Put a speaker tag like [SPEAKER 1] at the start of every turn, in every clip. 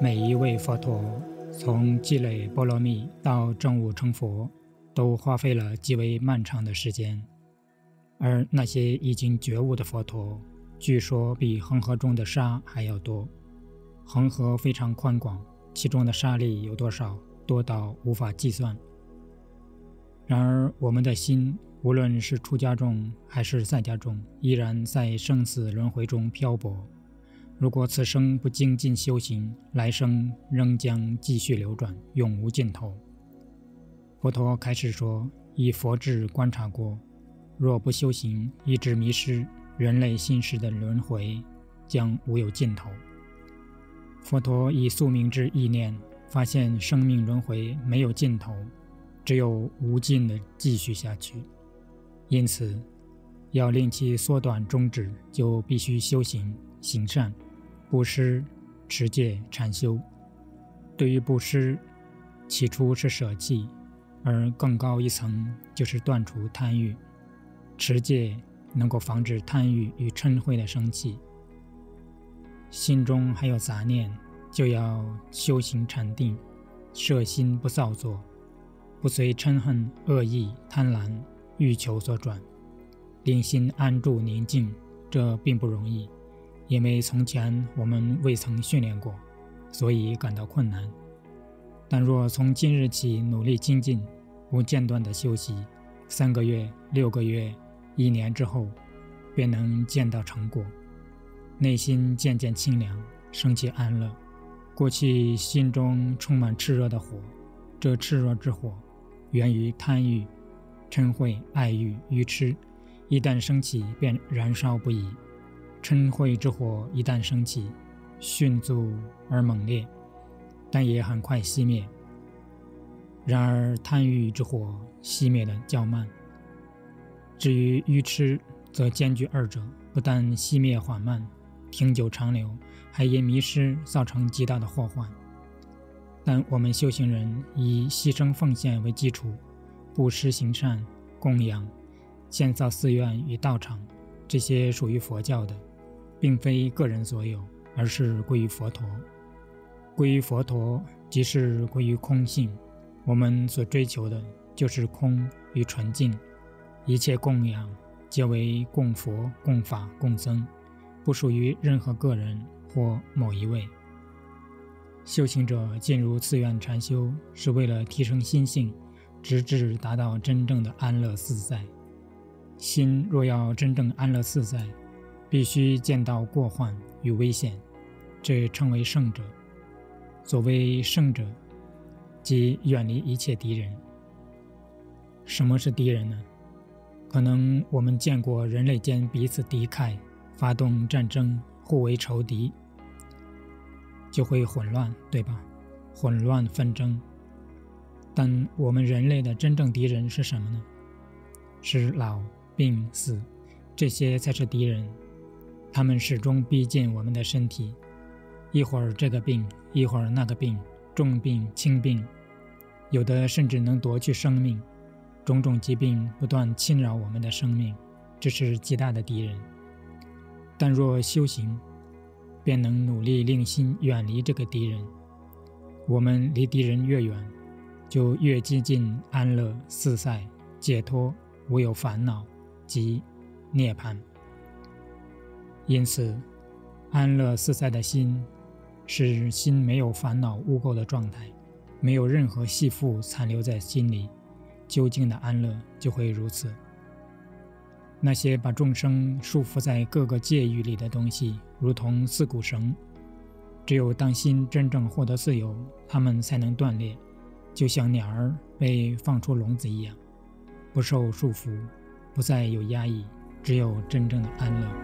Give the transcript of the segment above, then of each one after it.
[SPEAKER 1] 每一位佛陀从积累波罗蜜到证悟成佛，都花费了极为漫长的时间。而那些已经觉悟的佛陀，据说比恒河中的沙还要多。恒河非常宽广，其中的沙粒有多少，多到无法计算。然而我们的心，无论是出家众还是在家众，依然在生死轮回中漂泊。如果此生不精进修行，来生仍将继续流转，永无尽头。佛陀开始说，以佛智观察过，若不修行，一直迷失，人类心识的轮回将无有尽头。佛陀以宿命之意念，发现生命轮回没有尽头，只有无尽的继续下去。因此要令其缩短终止，就必须修行行善、布施、持戒、禅修。对于布施，起初是舍弃，而更高一层就是断除贪欲。持戒能够防止贪欲与嗔恚的生起。心中还有杂念，就要修行禅定，摄心不造作，不随嗔恨、恶意、贪婪、欲求所转，令心安住宁静。这并不容易，因为从前我们未曾训练过，所以感到困难。但若从今日起努力精进，不间断的修习，3个月、6个月、1年之后，便能见到成果，内心渐渐清凉，升起安乐。过去心中充满炽热的火，这炽热之火源于贪欲、嗔恚、爱欲、愚痴，一旦升起便燃烧不已。嗔恚之火一旦升起，迅速而猛烈，但也很快熄灭。然而贪欲之火熄灭的较慢。至于愚痴，则兼具二者，不但熄灭缓慢，经久长流，还因迷失造成极大的祸患。但我们修行人以牺牲奉献为基础，布施行善、供养、建造寺院与道场，这些属于佛教的，并非个人所有，而是归于佛陀。归于佛陀，即是归于空性。我们所追求的就是空与纯净。一切供养皆为供佛、供法、供僧，不属于任何个人或某一位。修行者进入寺院禅修，是为了提升心性，直至达到真正的安乐自在。心若要真正安乐自在，必须见到过患与危险，这称为圣者。所谓圣者，即远离一切敌人。什么是敌人呢？可能我们见过人类间彼此敌忾，发动战争，互为仇敌，就会混乱，对吧？混乱纷争。但我们人类的真正敌人是什么呢？是老、病、死，这些才是敌人。他们始终逼近我们的身体，一会儿这个病，一会儿那个病，重病、轻病，有的甚至能夺去生命。种种疾病不断侵扰我们的生命，这是极大的敌人。但若修行，便能努力令心远离这个敌人。我们离敌人越远，就越接近安乐、自在、解脱，无有烦恼及涅槃。因此，安乐自在的心，是心没有烦恼污垢的状态，没有任何系缚残留在心里，究竟的安乐就会如此。那些把众生束缚在各个界域里的东西，如同四股绳，只有当心真正获得自由，它们才能断裂，就像鸟儿被放出笼子一样，不受束缚，不再有压抑，只有真正的安乐。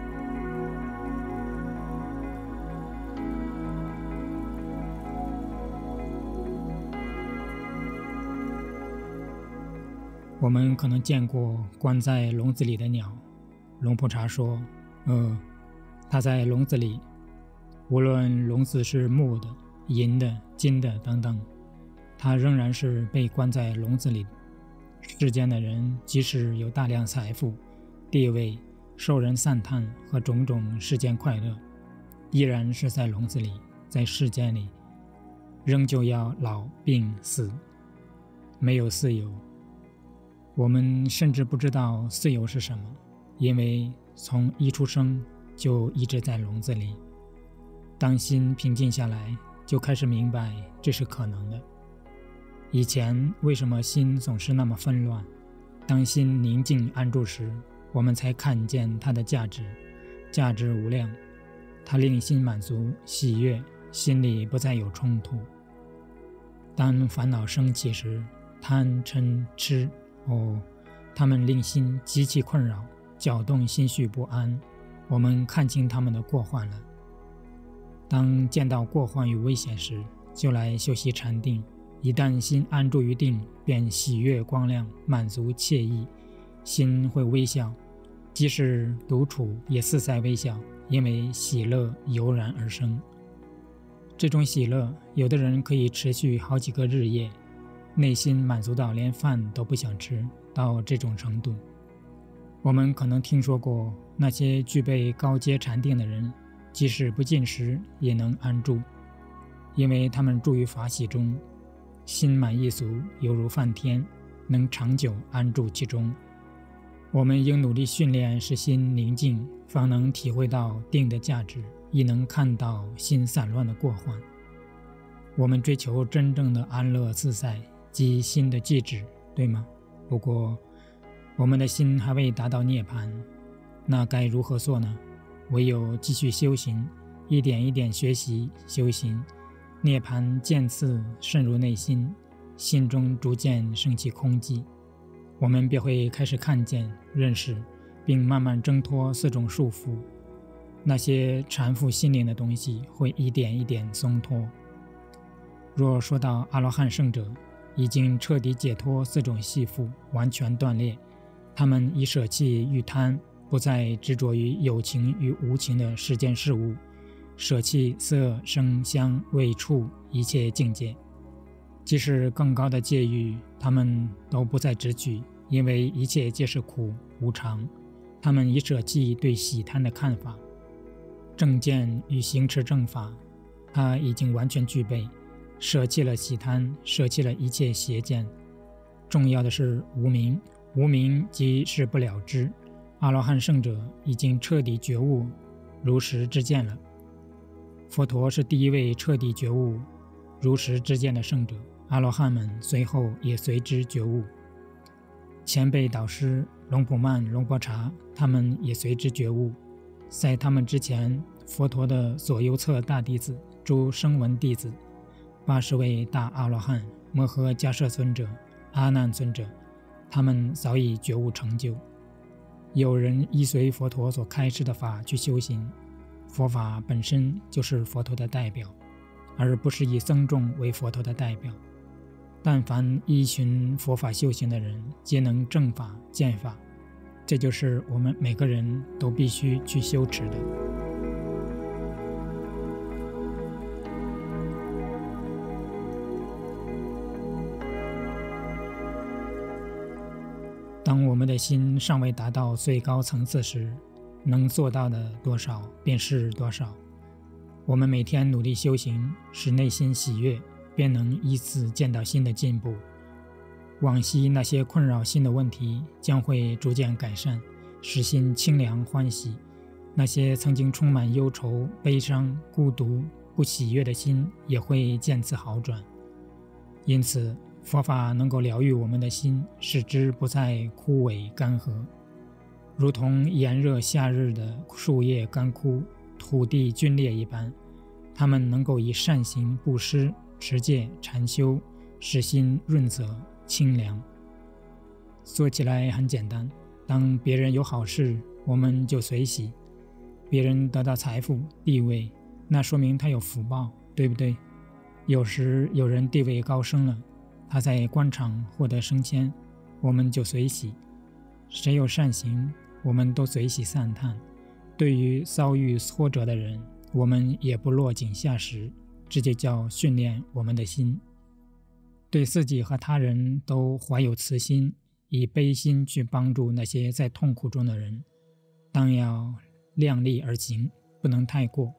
[SPEAKER 1] 我们可能见过关在笼子里的鸟，龙普茶说，它在笼子里，无论笼子是木的、银的、金的等等，它仍然是被关在笼子里。世间的人即使有大量财富、地位、受人赞叹和种种世间快乐，依然是在笼子里，在世间里， 仍旧要老病死，没有自由。我们甚至不知道自由是什么，因为从一出生就一直在笼子里。当心平静下来，就开始明白这是可能的。以前为什么心总是那么纷乱？当心宁静安住时，我们才看见它的价值，价值无量。它令心满足喜悦，心里不再有冲突。当烦恼升起时，贪嗔痴它们令心极其困扰，搅动心绪不安。我们看清他们的过患了。当见到过患与危险时，就来修习禅定。一旦心安住于定，便喜悦光亮，满足惬意，心会微笑，即使独处也自在微笑，因为喜乐油然而生。这种喜乐，有的人可以持续好几个日夜，内心满足到连饭都不想吃，到这种程度。我们可能听说过那些具备高阶禅定的人，即使不进食也能安住，因为他们住于法喜中，心满意足，犹如梵天，能长久安住其中。我们应努力训练使心宁静，方能体会到定的价值，亦能看到心散乱的过患。我们追求真正的安乐自在及心的寂止，对吗？不过我们的心还未达到涅槃，那该如何做呢？唯有继续修行，一点一点学习修行，涅槃渐次渗入内心，心中逐渐升起空寂，我们便会开始看见、认识，并慢慢挣脱四种束缚。那些缠缚心灵的东西会一点一点松脱。若说到阿罗汉圣者，已经彻底解脱四种系缚，完全断裂，他们已舍弃欲贪，不再执着于有情与无情的世间事物，舍弃色声香味触一切境界，即使更高的界域，他们都不再执取，因为一切皆是苦无常。他们已舍弃对喜贪的看法，正见与行持正法，他已经完全具备，舍弃了喜贪，舍弃了一切邪见。重要的是无明，无明即是不了知。阿罗汉圣者已经彻底觉悟如实知见了。佛陀是第一位彻底觉悟如实知见的圣者，阿罗汉们随后也随之觉悟。前辈导师龙普曼、龙波查他们也随之觉悟。在他们之前，佛陀的左右侧大弟子、诸声闻弟子、80位大阿罗汉、摩诃迦摄尊者、阿难尊者，他们早已觉悟成就。有人依随佛陀所开示的法去修行，佛法本身就是佛陀的代表，而不是以僧众为佛陀的代表。但凡依循佛法修行的人，皆能正法见法，这就是我们每个人都必须去修持的。当我们的心尚未达到最高层次时，能做到的多少便是多少。我们每天努力修行，使内心喜悦，便能依次见到新的进步。往昔那些困扰心的问题将会逐渐改善，使心清凉欢喜。那些曾经充满忧愁、悲伤、孤独、不喜悦的心也会渐次好转。因此佛法能够疗愈我们的心，使之不再枯萎干涸，如同炎热夏日的树叶干枯、土地皲裂一般。他们能够以善行、布施、持戒、禅修，使心润泽清凉。做起来很简单，当别人有好事，我们就随喜；别人得到财富、地位，那说明他有福报，对不对？有时有人地位高升了，他在官场获得升迁，我们就随喜。谁有善行，我们都随喜赞叹。对于遭遇挫折的人，我们也不落井下石，这就叫训练我们的心。对自己和他人都怀有慈心，以悲心去帮助那些在痛苦中的人。当要量力而行，不能太过，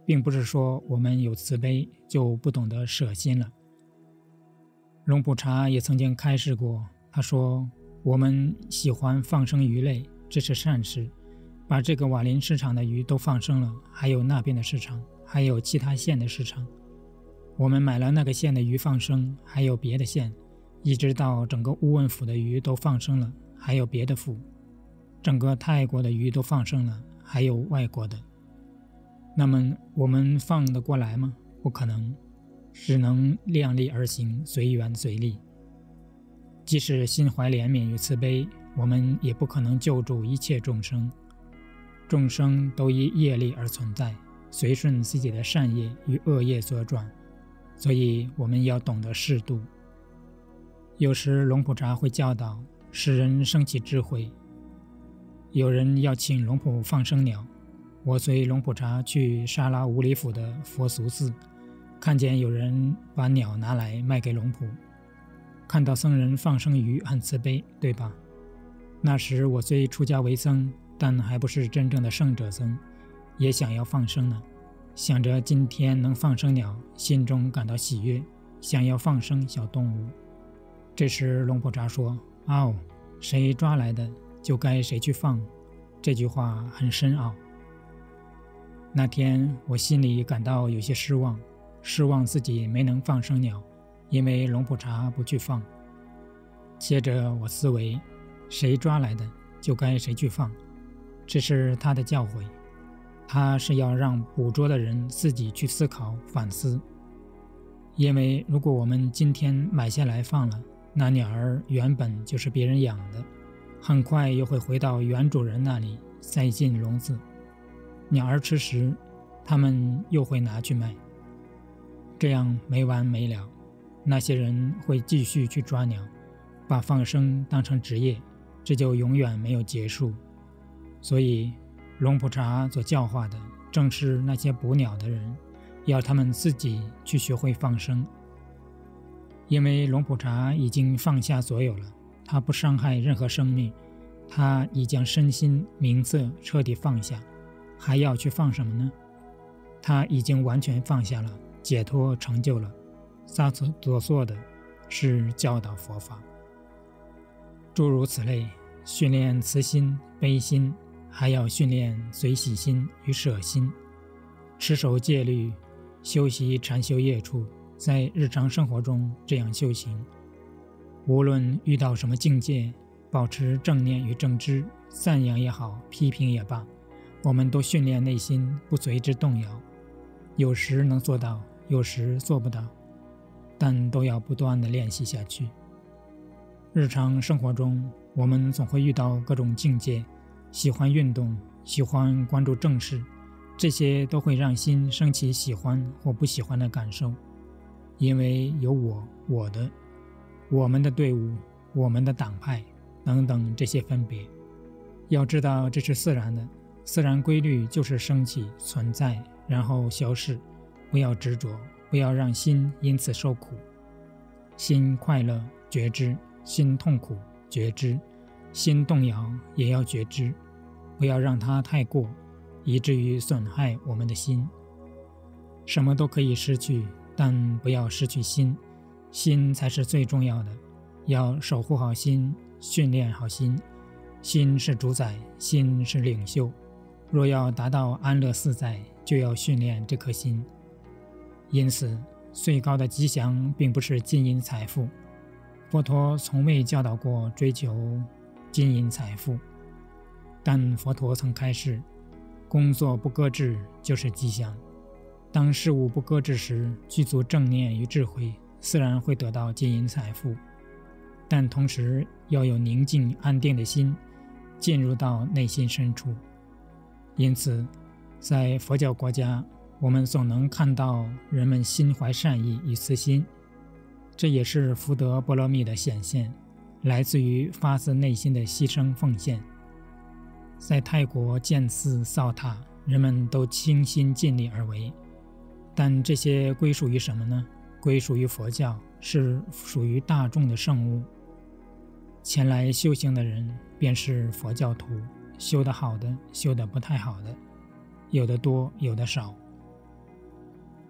[SPEAKER 1] 并不是说我们有慈悲就不懂得舍心了。龙普茶也曾经开示过，他说我们喜欢放生鱼类，这是善事，把这个瓦林市场的鱼都放生了，还有那边的市场，还有其他县的市场，我们买了那个县的鱼放生，还有别的县，一直到整个乌汶府的鱼都放生了，还有别的府，整个泰国的鱼都放生了，还有外国的。那么我们放得过来吗？不可能，只能量力而行，随缘随力。即使心怀怜悯与慈悲，我们也不可能救助一切众生。众生都依业力而存在，随顺自己的善业与恶业所转，所以我们要懂得适度。有时龙普茶会教导使人生起智慧。有人要请龙普放生鸟，我随龙普茶去沙拉五里府的佛俗寺，看见有人把鸟拿来卖给龙普，看到僧人放生鱼很慈悲，对吧？那时我虽出家为僧，但还不是真正的圣者僧，也想要放生呢。想着今天能放生鸟，心中感到喜悦，想要放生小动物。这时龙普茶说：哦，谁抓来的就该谁去放，这句话很深奥。那天我心里感到有些失望自己没能放生鸟，因为龙普茶不去放。接着我思维，谁抓来的就该谁去放，这是他的教诲，他是要让捕捉的人自己去思考反思。因为如果我们今天买下来放了，那鸟儿原本就是别人养的，很快又会回到原主人那里，塞进笼子。鸟儿吃食，他们又会拿去卖，这样没完没了。那些人会继续去抓鸟，把放生当成职业，这就永远没有结束。所以龙普茶所教化的正是那些捕鸟的人，要他们自己去学会放生。因为龙普茶已经放下所有了，他不伤害任何生命，他已将身心名色彻底放下，还要去放什么呢？他已经完全放下了，解脱成就了，他所做的是教导佛法。诸如此类，训练慈心、悲心，还要训练随喜心与舍心，持守戒律，修习禅修业处，在日常生活中这样修行。无论遇到什么境界，保持正念与正知，赞扬也好，批评也罢，我们都训练内心不随之动摇。有时能做到，有时做不到，但都要不断地练习下去。日常生活中，我们总会遇到各种境界，喜欢运动，喜欢关注正事，这些都会让心升起喜欢或不喜欢的感受。因为有我的、我们的队伍、我们的党派等等这些分别。要知道这是自然的，自然规律就是升起、存在，然后消逝。不要执着，不要让心因此受苦。心快乐觉知，心痛苦觉知，心动摇也要觉知，不要让它太过，以至于损害我们的心。什么都可以失去，但不要失去心，心才是最重要的。要守护好心，训练好心，心是主宰，心是领袖。若要达到安乐自在，就要训练这颗心。因此，最高的吉祥并不是金银财富，佛陀从未教导过追求金银财富，但佛陀曾开示，工作不搁置就是吉祥。当事物不搁置时，具足正念与智慧，自然会得到金银财富，但同时要有宁静安定的心，进入到内心深处。因此，在佛教国家，我们总能看到人们心怀善意与慈心，这也是福德波罗蜜的显现，来自于发自内心的牺牲奉献。在泰国建寺造塔，人们都倾心尽力而为，但这些归属于什么呢？归属于佛教，是属于大众的圣物。前来修行的人便是佛教徒，修得好的，修得不太好的，有的多，有的少。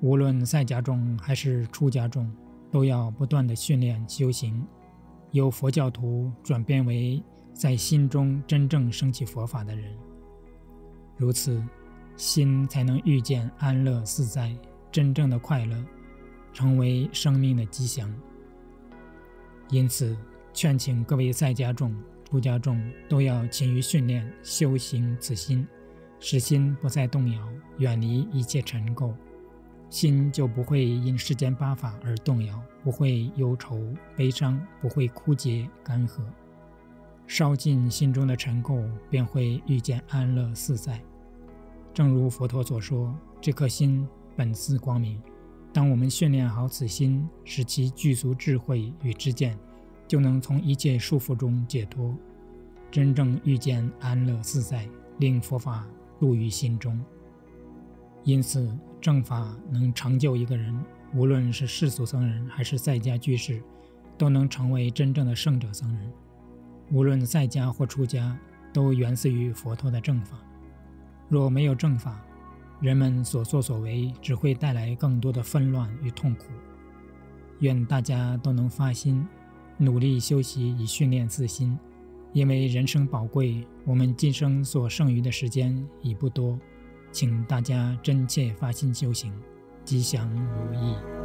[SPEAKER 1] 无论在家中还是出家中，都要不断地训练修行，由佛教徒转变为在心中真正升起佛法的人。如此，心才能遇见安乐自在，真正的快乐，成为生命的吉祥。因此，劝请各位在家众、出家众都要勤于训练修行此心，使心不再动摇，远离一切尘垢，心就不会因世间八法而动摇，不会忧愁悲伤，不会枯竭干涸。烧尽心中的尘垢，便会遇见安乐自在。正如佛陀所说，这颗心本自光明，当我们训练好此心，使其具足智慧与知见，就能从一切束缚中解脱，真正遇见安乐自在，令佛法入于心中。因此，正法能成就一个人，无论是世俗僧人还是在家居士，都能成为真正的圣者僧人。无论在家或出家，都源自于佛陀的正法。若没有正法，人们所作所为只会带来更多的纷乱与痛苦。愿大家都能发心，努力修习以训练自心，因为人生宝贵，我们今生所剩余的时间已不多，请大家真切发心修行，吉祥如意。